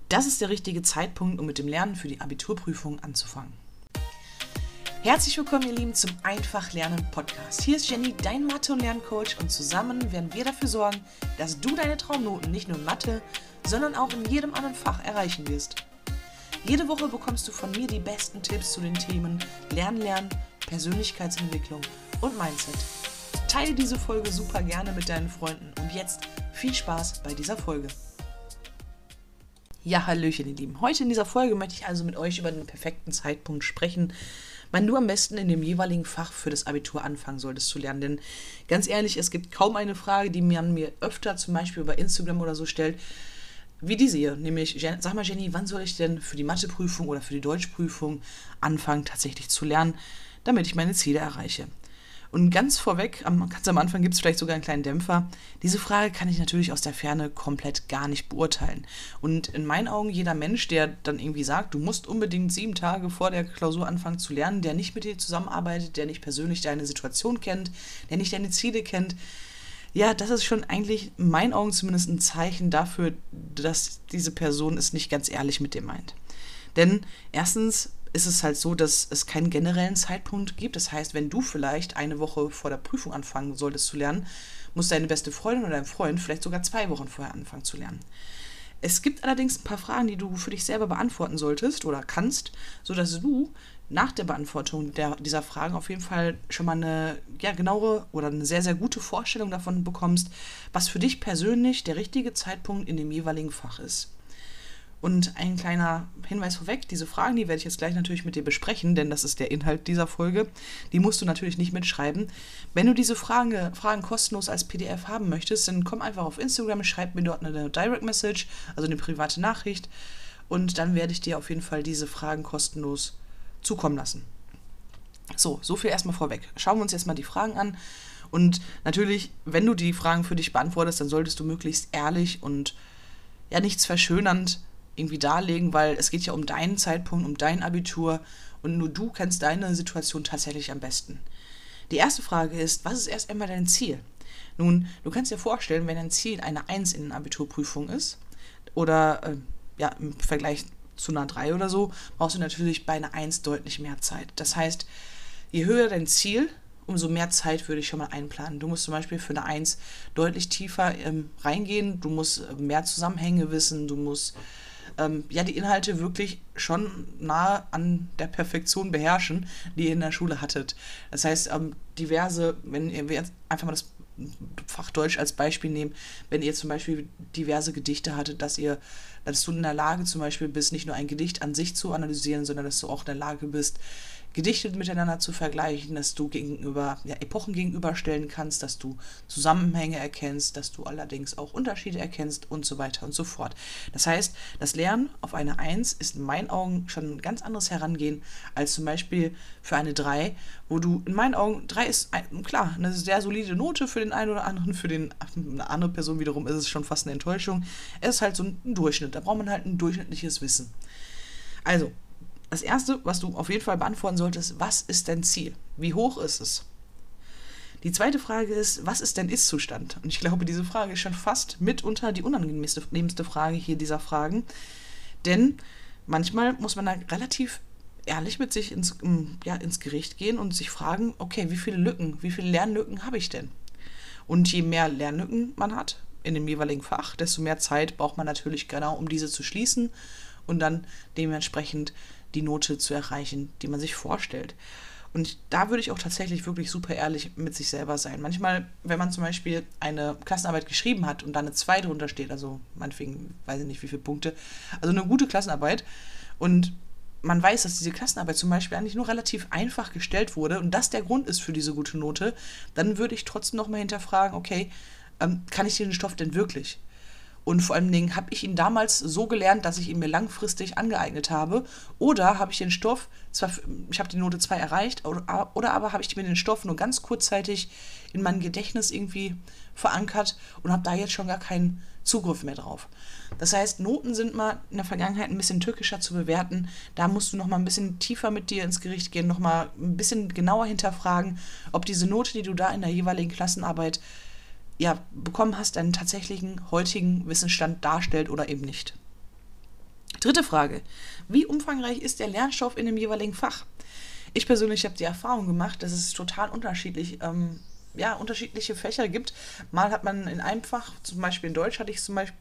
Das ist der richtige Zeitpunkt, um mit dem Lernen für die Abiturprüfung anzufangen. Herzlich willkommen, ihr Lieben, zum Einfach Lernen Podcast. Hier ist Jenny, dein Mathe- und Lerncoach, und zusammen werden wir dafür sorgen, dass du deine Traumnoten nicht nur in Mathe, sondern auch in jedem anderen Fach erreichen wirst. Jede Woche bekommst du von mir die besten Tipps zu den Themen Lernen, Persönlichkeitsentwicklung und Mindset. Teile diese Folge super gerne mit deinen Freunden und jetzt viel Spaß bei dieser Folge. Ja, hallöchen, ihr Lieben. Heute in dieser Folge möchte ich also mit euch über den perfekten Zeitpunkt sprechen, wann du am besten in dem jeweiligen Fach für das Abitur anfangen solltest zu lernen. Denn ganz ehrlich, es gibt kaum eine Frage, die man mir öfter zum Beispiel bei Instagram oder so stellt, wie diese hier. Nämlich, sag mal Jenny, wann soll ich denn für die Matheprüfung oder für die Deutschprüfung anfangen tatsächlich zu lernen, damit ich meine Ziele erreiche? Und ganz vorweg, ganz am Anfang gibt es vielleicht sogar einen kleinen Dämpfer. Diese Frage kann ich natürlich aus der Ferne komplett gar nicht beurteilen. Und in meinen Augen jeder Mensch, der dann irgendwie sagt, du musst unbedingt 7 Tage vor der Klausur anfangen zu lernen, der nicht mit dir zusammenarbeitet, der nicht persönlich deine Situation kennt, der nicht deine Ziele kennt, ja, das ist schon eigentlich in meinen Augen zumindest ein Zeichen dafür, dass diese Person es nicht ganz ehrlich mit dir meint. Denn erstens ist es halt so, dass es keinen generellen Zeitpunkt gibt. Das heißt, wenn du vielleicht eine Woche vor der Prüfung anfangen solltest zu lernen, muss deine beste Freundin oder dein Freund vielleicht sogar 2 Wochen vorher anfangen zu lernen. Es gibt allerdings ein paar Fragen, die du für dich selber beantworten solltest oder kannst, sodass du nach der Beantwortung dieser Fragen auf jeden Fall schon mal eine genauere oder eine sehr, sehr gute Vorstellung davon bekommst, was für dich persönlich der richtige Zeitpunkt in dem jeweiligen Fach ist. Und ein kleiner Hinweis vorweg, diese Fragen, die werde ich jetzt gleich natürlich mit dir besprechen, denn das ist der Inhalt dieser Folge. Die musst du natürlich nicht mitschreiben. Wenn du diese Fragen kostenlos als PDF haben möchtest, dann komm einfach auf Instagram, schreib mir dort eine Direct Message, also eine private Nachricht, und dann werde ich dir auf jeden Fall diese Fragen kostenlos zukommen lassen. So viel erstmal vorweg. Schauen wir uns jetzt mal die Fragen an. Und natürlich, wenn du die Fragen für dich beantwortest, dann solltest du möglichst ehrlich und nichts verschönernd irgendwie darlegen, weil es geht ja um deinen Zeitpunkt, um dein Abitur, und nur du kennst deine Situation tatsächlich am besten. Die erste Frage ist, was ist erst einmal dein Ziel? Nun, du kannst dir vorstellen, wenn dein Ziel eine 1 in der Abiturprüfung ist oder im Vergleich zu einer 3 oder so, brauchst du natürlich bei einer 1 deutlich mehr Zeit. Das heißt, je höher dein Ziel, umso mehr Zeit würde ich schon mal einplanen. Du musst zum Beispiel für eine 1 deutlich tiefer reingehen, du musst mehr Zusammenhänge wissen, du musst die Inhalte wirklich schon nahe an der Perfektion beherrschen, die ihr in der Schule hattet. Das heißt, wenn wir jetzt einfach mal das Fach Deutsch als Beispiel nehmen, wenn ihr zum Beispiel diverse Gedichte hattet, dass du in der Lage zum Beispiel bist, nicht nur ein Gedicht an sich zu analysieren, sondern dass du auch in der Lage bist, Gedichte miteinander zu vergleichen, dass du Epochen gegenüberstellen kannst, dass du Zusammenhänge erkennst, dass du allerdings auch Unterschiede erkennst und so weiter und so fort. Das heißt, das Lernen auf eine 1 ist in meinen Augen schon ein ganz anderes Herangehen als zum Beispiel für eine 3, wo du in meinen Augen, 3 ist klar eine sehr solide Note für den einen oder anderen, für eine andere Person wiederum ist es schon fast eine Enttäuschung. Es ist halt so ein Durchschnitt, da braucht man halt ein durchschnittliches Wissen. Also, das Erste, was du auf jeden Fall beantworten solltest, was ist dein Ziel? Wie hoch ist es? Die zweite Frage ist, was ist dein Ist-Zustand? Und ich glaube, diese Frage ist schon fast mitunter die unangenehmste Frage hier dieser Fragen. Denn manchmal muss man da relativ ehrlich mit sich ins Gericht gehen und sich fragen, okay, wie viele Lernlücken habe ich denn? Und je mehr Lernlücken man hat in dem jeweiligen Fach, desto mehr Zeit braucht man natürlich genau, um diese zu schließen und dann dementsprechend die Note zu erreichen, die man sich vorstellt. Und da würde ich auch tatsächlich wirklich super ehrlich mit sich selber sein. Manchmal, wenn man zum Beispiel eine Klassenarbeit geschrieben hat und da eine 2 drunter steht, also meinetwegen, weiß ich nicht wie viele Punkte, also eine gute Klassenarbeit, und man weiß, dass diese Klassenarbeit zum Beispiel eigentlich nur relativ einfach gestellt wurde und das der Grund ist für diese gute Note, dann würde ich trotzdem nochmal hinterfragen, okay, kann ich den Stoff denn wirklich? Und vor allen Dingen, habe ich ihn damals so gelernt, dass ich ihn mir langfristig angeeignet habe? Oder habe ich den Stoff, ich habe die Note 2 erreicht, oder aber habe ich mir den Stoff nur ganz kurzzeitig in mein Gedächtnis irgendwie verankert und habe da jetzt schon gar keinen Zugriff mehr drauf. Das heißt, Noten sind mal in der Vergangenheit ein bisschen tückischer zu bewerten. Da musst du noch mal ein bisschen tiefer mit dir ins Gericht gehen, noch mal ein bisschen genauer hinterfragen, ob diese Note, die du da in der jeweiligen Klassenarbeit bekommen hast, deinen tatsächlichen heutigen Wissensstand darstellt oder eben nicht. Dritte Frage. Wie umfangreich ist der Lernstoff in dem jeweiligen Fach? Ich persönlich habe die Erfahrung gemacht, dass es total unterschiedlich, ja, unterschiedliche Fächer gibt. Mal hat man in einem Fach, zum Beispiel in Deutsch hatte ich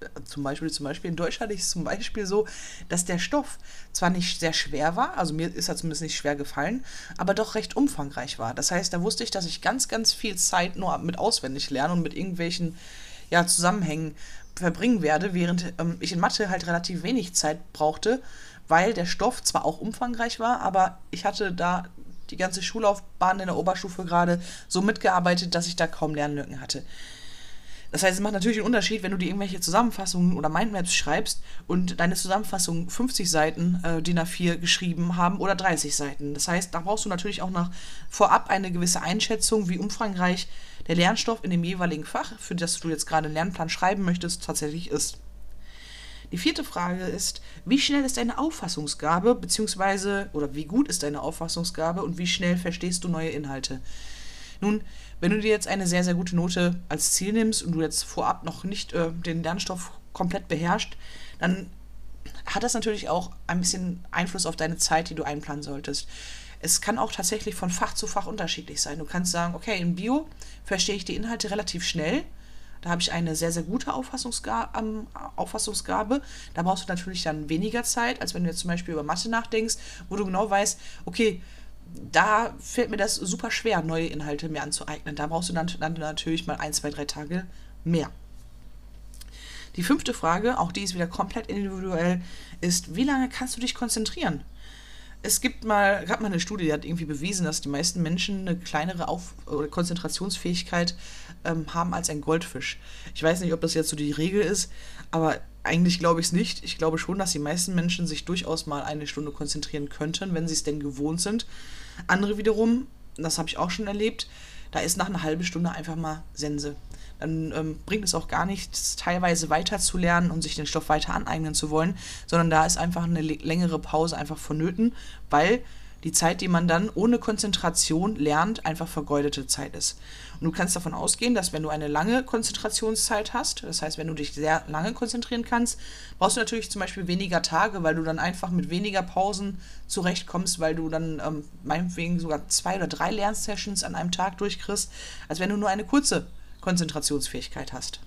in Deutsch hatte ich es zum Beispiel so, dass der Stoff zwar nicht sehr schwer war, also mir ist er zumindest nicht schwer gefallen, aber doch recht umfangreich war. Das heißt, da wusste ich, dass ich ganz, ganz viel Zeit nur mit auswendig lernen und mit irgendwelchen, ja, Zusammenhängen verbringen werde, während ich in Mathe halt relativ wenig Zeit brauchte, weil der Stoff zwar auch umfangreich war, aber ich hatte da die ganze Schullaufbahn in der Oberstufe gerade so mitgearbeitet, dass ich da kaum Lernlücken hatte. Das heißt, es macht natürlich einen Unterschied, wenn du dir irgendwelche Zusammenfassungen oder Mindmaps schreibst und deine Zusammenfassungen 50 Seiten DIN A4 geschrieben haben oder 30 Seiten. Das heißt, da brauchst du natürlich auch noch vorab eine gewisse Einschätzung, wie umfangreich der Lernstoff in dem jeweiligen Fach, für das du jetzt gerade einen Lernplan schreiben möchtest, tatsächlich ist. Die vierte Frage ist, wie schnell ist deine Auffassungsgabe, beziehungsweise, oder wie gut ist deine Auffassungsgabe und wie schnell verstehst du neue Inhalte? Nun, wenn du dir jetzt eine sehr, sehr gute Note als Ziel nimmst und du jetzt vorab noch nicht den Lernstoff komplett beherrschst, dann hat das natürlich auch ein bisschen Einfluss auf deine Zeit, die du einplanen solltest. Es kann auch tatsächlich von Fach zu Fach unterschiedlich sein. Du kannst sagen, okay, in Bio verstehe ich die Inhalte relativ schnell. Da habe ich eine sehr, sehr gute Auffassungsgabe. Da brauchst du natürlich dann weniger Zeit, als wenn du jetzt zum Beispiel über Mathe nachdenkst, wo du genau weißt, okay, da fällt mir das super schwer, neue Inhalte mir anzueignen. Da brauchst du dann natürlich mal 1, 2, 3 Tage mehr. Die fünfte Frage, auch die ist wieder komplett individuell, ist, wie lange kannst du dich konzentrieren? Es gab mal eine Studie, die hat irgendwie bewiesen, dass die meisten Menschen eine kleinere oder Konzentrationsfähigkeit haben als ein Goldfisch. Ich weiß nicht, ob das jetzt so die Regel ist, aber eigentlich glaube ich es nicht. Ich glaube schon, dass die meisten Menschen sich durchaus mal eine Stunde konzentrieren könnten, wenn sie es denn gewohnt sind. Andere wiederum, das habe ich auch schon erlebt, da ist nach einer halben Stunde einfach mal Sense. Dann bringt es auch gar nichts, teilweise weiter zu lernen und sich den Stoff weiter aneignen zu wollen, sondern da ist einfach eine längere Pause einfach vonnöten, weil die Zeit, die man dann ohne Konzentration lernt, einfach vergeudete Zeit ist. Und du kannst davon ausgehen, dass wenn du eine lange Konzentrationszeit hast, das heißt, wenn du dich sehr lange konzentrieren kannst, brauchst du natürlich zum Beispiel weniger Tage, weil du dann einfach mit weniger Pausen zurechtkommst, weil du dann meinetwegen sogar 2 oder 3 Lernsessions an einem Tag durchkriegst, als wenn du nur eine kurze Konzentrationsfähigkeit hast.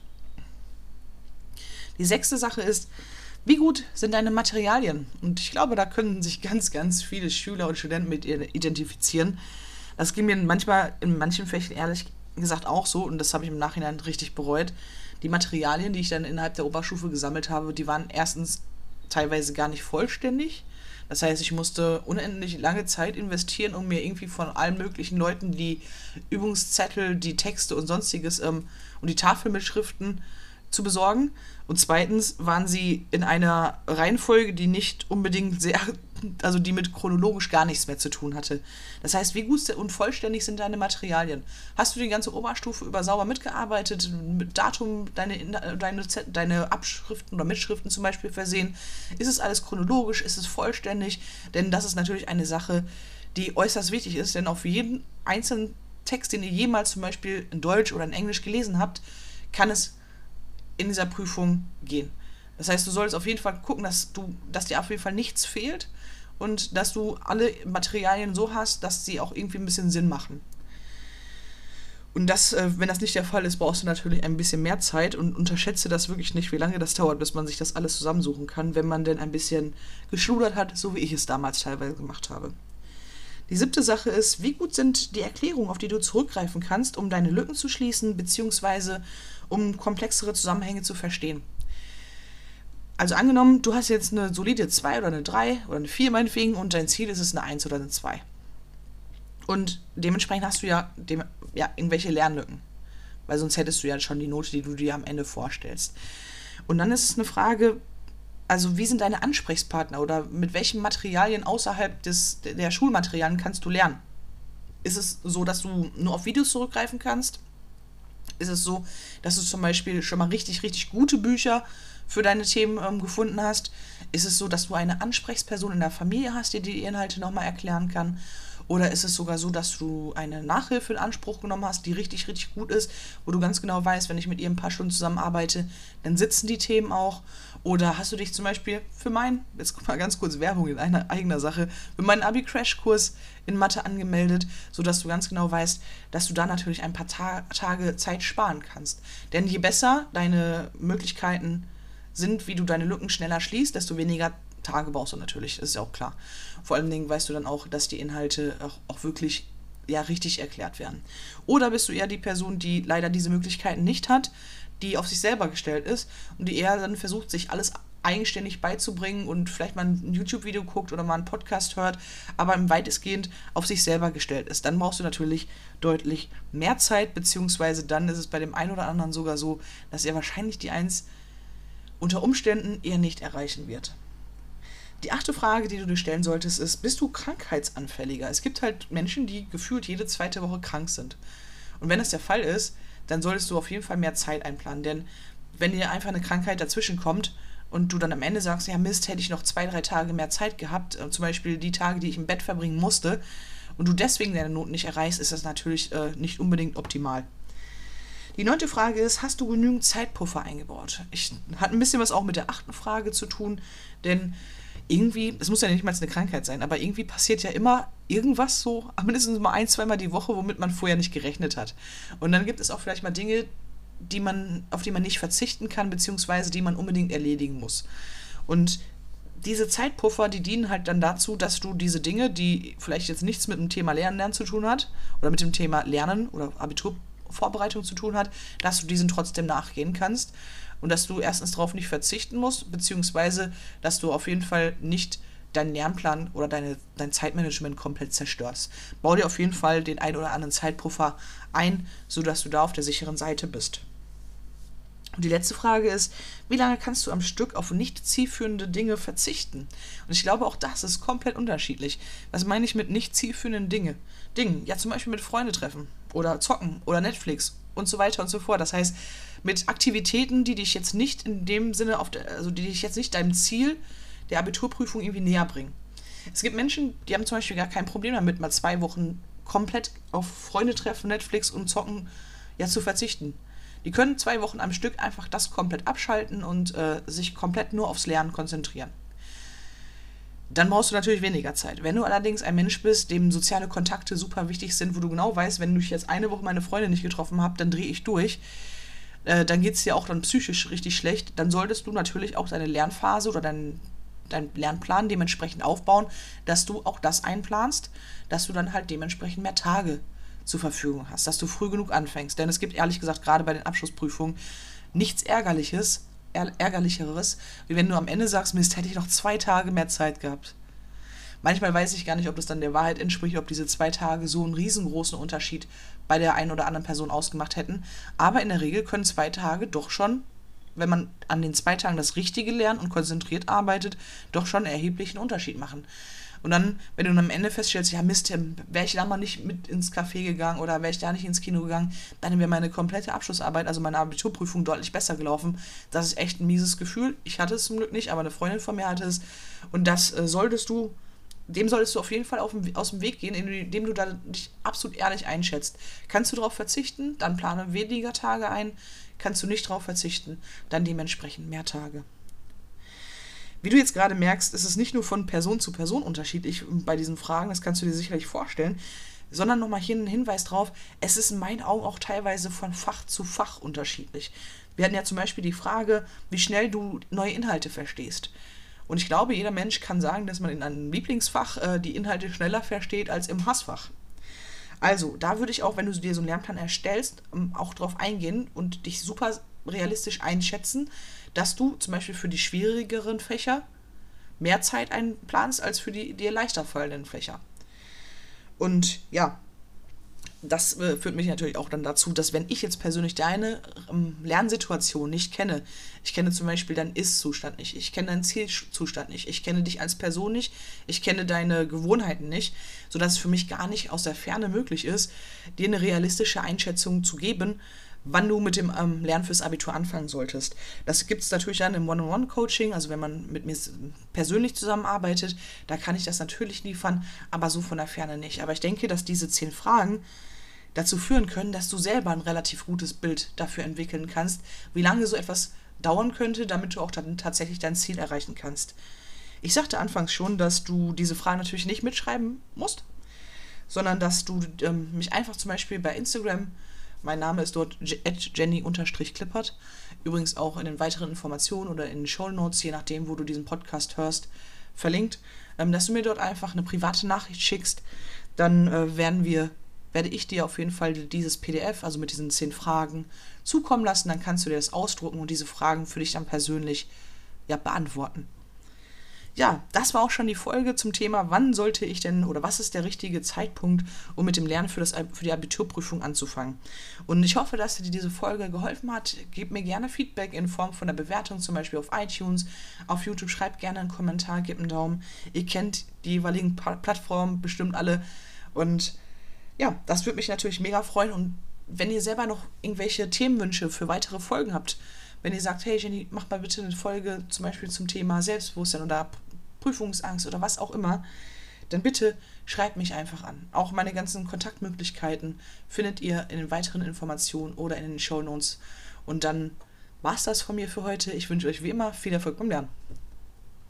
Die 6. Sache ist, wie gut sind deine Materialien? Und ich glaube, da können sich ganz, ganz viele Schüler und Studenten mit identifizieren. Das ging mir manchmal in manchen Fächern ehrlich gesagt auch so, und das habe ich im Nachhinein richtig bereut. Die Materialien, die ich dann innerhalb der Oberstufe gesammelt habe, die waren erstens teilweise gar nicht vollständig. Das heißt, ich musste unendlich lange Zeit investieren, um mir irgendwie von allen möglichen Leuten die Übungszettel, die Texte und sonstiges und die Tafelmitschriften zu besorgen. Und zweitens waren sie in einer Reihenfolge, die nicht unbedingt also die mit chronologisch gar nichts mehr zu tun hatte. Das heißt, wie gut und vollständig sind deine Materialien? Hast du die ganze Oberstufe über sauber mitgearbeitet, mit Datum deine Abschriften oder Mitschriften zum Beispiel versehen? Ist es alles chronologisch? Ist es vollständig? Denn das ist natürlich eine Sache, die äußerst wichtig ist, denn auf jeden einzelnen Text, den ihr jemals zum Beispiel in Deutsch oder in Englisch gelesen habt, kann es in dieser Prüfung gehen. Das heißt, du solltest auf jeden Fall gucken, dass dir auf jeden Fall nichts fehlt und dass du alle Materialien so hast, dass sie auch irgendwie ein bisschen Sinn machen. Und wenn das nicht der Fall ist, brauchst du natürlich ein bisschen mehr Zeit und unterschätze das wirklich nicht, wie lange das dauert, bis man sich das alles zusammensuchen kann, wenn man denn ein bisschen geschludert hat, so wie ich es damals teilweise gemacht habe. Die 7. Sache ist, wie gut sind die Erklärungen, auf die du zurückgreifen kannst, um deine Lücken zu schließen, beziehungsweise um komplexere Zusammenhänge zu verstehen. Also angenommen, du hast jetzt eine solide 2 oder eine 3 oder eine 4 meinetwegen und dein Ziel ist es eine 1 oder eine 2. Und dementsprechend hast du ja irgendwelche Lernlücken, weil sonst hättest du ja schon die Note, die du dir am Ende vorstellst. Und dann ist es eine Frage, also wie sind deine Ansprechpartner oder mit welchen Materialien außerhalb der Schulmaterialien kannst du lernen? Ist es so, dass du nur auf Videos zurückgreifen kannst? Ist es so, dass du zum Beispiel schon mal richtig, richtig gute Bücher für deine Themen gefunden hast? Ist es so, dass du eine Ansprechperson in der Familie hast, die die Inhalte nochmal erklären kann? Oder ist es sogar so, dass du eine Nachhilfe in Anspruch genommen hast, die richtig, richtig gut ist, wo du ganz genau weißt, wenn ich mit ihr ein paar Stunden zusammenarbeite, dann sitzen die Themen auch. Oder hast du dich zum Beispiel für jetzt guck mal ganz kurz Werbung in eigener Sache, für meinen Abi-Crash-Kurs in Mathe angemeldet, sodass du ganz genau weißt, dass du da natürlich ein paar Tage Zeit sparen kannst. Denn je besser deine Möglichkeiten sind, wie du deine Lücken schneller schließt, desto weniger Tage brauchst du natürlich, das ist ja auch klar. Vor allen Dingen weißt du dann auch, dass die Inhalte auch wirklich richtig erklärt werden. Oder bist du eher die Person, die leider diese Möglichkeiten nicht hat, die auf sich selber gestellt ist und die eher dann versucht, sich alles eigenständig beizubringen und vielleicht mal ein YouTube-Video guckt oder mal einen Podcast hört, aber im weitestgehend auf sich selber gestellt ist. Dann brauchst du natürlich deutlich mehr Zeit, beziehungsweise dann ist es bei dem einen oder anderen sogar so, dass er wahrscheinlich die 1 unter Umständen eher nicht erreichen wird. Die 8. Frage, die du dir stellen solltest, ist, bist du krankheitsanfälliger? Es gibt halt Menschen, die gefühlt jede 2. Woche krank sind. Und wenn das der Fall ist, dann solltest du auf jeden Fall mehr Zeit einplanen. Denn wenn dir einfach eine Krankheit dazwischen kommt und du dann am Ende sagst, ja Mist, hätte ich noch 2-3 Tage mehr Zeit gehabt, zum Beispiel die Tage, die ich im Bett verbringen musste, und du deswegen deine Noten nicht erreichst, ist das natürlich nicht unbedingt optimal. Die 9. Frage ist, hast du genügend Zeitpuffer eingebaut? Hat ein bisschen was auch mit der 8. Frage zu tun, denn irgendwie, es muss ja nicht mal eine Krankheit sein, aber irgendwie passiert ja immer irgendwas so, mindestens mal 1-2 Mal die Woche, womit man vorher nicht gerechnet hat. Und dann gibt es auch vielleicht mal Dinge, auf die man nicht verzichten kann, beziehungsweise die man unbedingt erledigen muss. Und diese Zeitpuffer, die dienen halt dann dazu, dass du diese Dinge, die vielleicht jetzt nichts mit dem Thema Lernen zu tun hat oder mit dem Thema Lernen oder Abiturvorbereitung zu tun hat, dass du diesen trotzdem nachgehen kannst und dass du erstens darauf nicht verzichten musst, beziehungsweise dass du auf jeden Fall nicht deinen Lernplan oder dein Zeitmanagement komplett zerstörst. Bau dir auf jeden Fall den ein oder anderen Zeitpuffer ein, sodass du da auf der sicheren Seite bist. Und die letzte Frage ist, wie lange kannst du am Stück auf nicht zielführende Dinge verzichten? Und ich glaube, auch das ist komplett unterschiedlich. Was meine ich mit nicht zielführenden Dingen? Ja, zum Beispiel mit Freunde treffen oder zocken oder Netflix und so weiter und so fort. Das heißt, mit Aktivitäten, die dich jetzt nicht in dem Sinne, die dich jetzt nicht deinem Ziel der Abiturprüfung irgendwie näher bringen. Es gibt Menschen, die haben zum Beispiel gar kein Problem damit, mal 2 Wochen komplett auf Freunde treffen, Netflix und zocken zu verzichten. Die können 2 Wochen am Stück einfach das komplett abschalten und sich komplett nur aufs Lernen konzentrieren. Dann brauchst du natürlich weniger Zeit. Wenn du allerdings ein Mensch bist, dem soziale Kontakte super wichtig sind, wo du genau weißt, wenn ich jetzt eine Woche meine Freunde nicht getroffen habe, dann drehe ich durch, dann geht es dir auch dann psychisch richtig schlecht, dann solltest du natürlich auch deine Lernphase oder deinen Lernplan dementsprechend aufbauen, dass du auch das einplanst, dass du dann halt dementsprechend mehr Tage zur Verfügung hast, dass du früh genug anfängst. Denn es gibt ehrlich gesagt gerade bei den Abschlussprüfungen nichts Ärgerlicheres, wie wenn du am Ende sagst, Mist, hätte ich noch 2 Tage mehr Zeit gehabt. Manchmal weiß ich gar nicht, ob das dann der Wahrheit entspricht, ob diese 2 Tage so einen riesengroßen Unterschied bei der einen oder anderen Person ausgemacht hätten. Aber in der Regel können 2 Tage doch schon, wenn man an den 2 Tagen das Richtige lernt und konzentriert arbeitet, doch schon einen erheblichen Unterschied machen. Und dann, wenn du dann am Ende feststellst, ja Mist, wäre ich da mal nicht mit ins Café gegangen oder wäre ich da nicht ins Kino gegangen, dann wäre meine komplette Abschlussarbeit, also meine Abiturprüfung, deutlich besser gelaufen. Das ist echt ein mieses Gefühl. Ich hatte es zum Glück nicht, aber eine Freundin von mir hatte es. Und dem solltest du auf jeden Fall aus dem Weg gehen, indem du da dich absolut ehrlich einschätzt. Kannst du darauf verzichten, dann plane weniger Tage ein. Kannst du nicht darauf verzichten, dann dementsprechend mehr Tage. Wie du jetzt gerade merkst, ist es nicht nur von Person zu Person unterschiedlich bei diesen Fragen, das kannst du dir sicherlich vorstellen, sondern nochmal hier ein Hinweis drauf, es ist in meinen Augen auch teilweise von Fach zu Fach unterschiedlich. Wir hatten ja zum Beispiel die Frage, wie schnell du neue Inhalte verstehst. Und ich glaube, jeder Mensch kann sagen, dass man in einem Lieblingsfach die Inhalte schneller versteht als im Hassfach. Also, da würde ich auch, wenn du dir so einen Lernplan erstellst, auch drauf eingehen und dich super realistisch einschätzen, dass du zum Beispiel für die schwierigeren Fächer mehr Zeit einplanst als für die dir leichter fallenden Fächer. Und ja, das führt mich natürlich auch dann dazu, dass wenn ich jetzt persönlich deine Lernsituation nicht kenne, ich kenne zum Beispiel deinen Ist-Zustand nicht, ich kenne deinen Zielzustand nicht, ich kenne dich als Person nicht, ich kenne deine Gewohnheiten nicht, sodass es für mich gar nicht aus der Ferne möglich ist, dir eine realistische Einschätzung zu geben, wann du mit dem Lernen fürs Abitur anfangen solltest. Das gibt es natürlich dann im One-on-One-Coaching, also wenn man mit mir persönlich zusammenarbeitet, da kann ich das natürlich liefern, aber so von der Ferne nicht. Aber ich denke, dass diese 10 Fragen dazu führen können, dass du selber ein relativ gutes Bild dafür entwickeln kannst, wie lange so etwas dauern könnte, damit du auch dann tatsächlich dein Ziel erreichen kannst. Ich sagte anfangs schon, dass du diese Fragen natürlich nicht mitschreiben musst, sondern dass du mich einfach zum Beispiel bei Instagram, mein Name ist dort @jenny_klippert, übrigens auch in den weiteren Informationen oder in den Shownotes, je nachdem, wo du diesen Podcast hörst, verlinkt, dass du mir dort einfach eine private Nachricht schickst, dann werde ich dir auf jeden Fall dieses PDF, also mit diesen 10 Fragen, zukommen lassen, dann kannst du dir das ausdrucken und diese Fragen für dich dann persönlich beantworten. Ja, das war auch schon die Folge zum Thema, wann sollte ich denn oder was ist der richtige Zeitpunkt, um mit dem Lernen für die Abiturprüfung anzufangen. Und ich hoffe, dass dir diese Folge geholfen hat. Gib mir gerne Feedback in Form von einer Bewertung, zum Beispiel auf iTunes, auf YouTube. Schreibt gerne einen Kommentar, gebt einen Daumen. Ihr kennt die jeweiligen Plattformen bestimmt alle. Und ja, das würde mich natürlich mega freuen. Und wenn ihr selber noch irgendwelche Themenwünsche für weitere Folgen habt, wenn ihr sagt, hey Jenny, mach mal bitte eine Folge zum Beispiel zum Thema Selbstbewusstsein oder Prüfungsangst oder was auch immer, dann bitte schreibt mich einfach an. Auch meine ganzen Kontaktmöglichkeiten findet ihr in den weiteren Informationen oder in den Shownotes. Und dann war's das von mir für heute. Ich wünsche euch wie immer viel Erfolg beim Lernen.